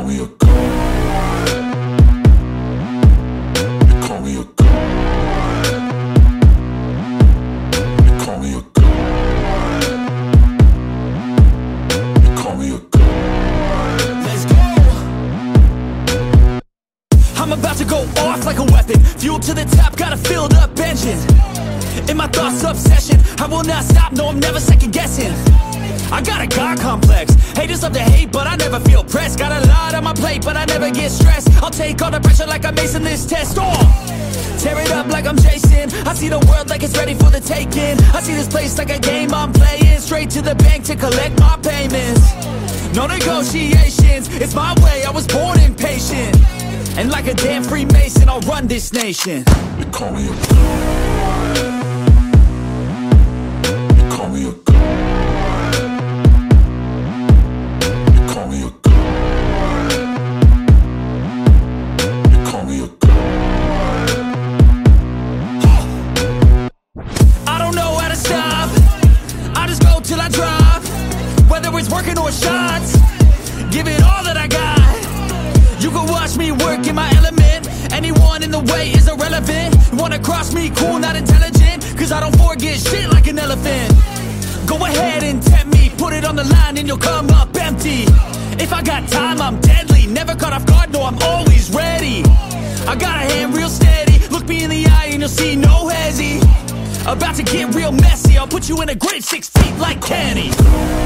me a god. You call me a god. You call me a god. You call me a god. Let's go. I'm about to go off like a weapon. Fuel to the top, got a filled up engine. In my thoughts, obsession, I will not stop, no, I'm never second guessing. I got a God complex. Haters love to hate, but I never feel pressed. Got a lot on my plate, but I never get stressed. I'll take all the pressure like I'm acing this test. Tear it up like I'm Jason. I see the world like it's ready for the taking. I see this place like a game I'm playing. Straight to the bank to collect my payments. No negotiations, it's my way, I was born impatient. And like a damn Freemason, I'll run this nation. You call me a god. You call me a god. You call me a god. You call me a god. I don't know how to stop, I just go till I drop. Whether it's working or shots, give it all that I got. You can watch me work in my element. Anyone in the way is irrelevant. You wanna cross me, cool, not intelligent, cause I don't forget shit like an elephant. Go ahead and tempt me, put it on the line and you'll come up empty. If I got time, I'm deadly. Never caught off guard, no, I'm always ready. I got a hand real steady. Look me in the eye and you'll see no hezzy. About to get real messy, I'll put you in a grave 6 feet like Kenny.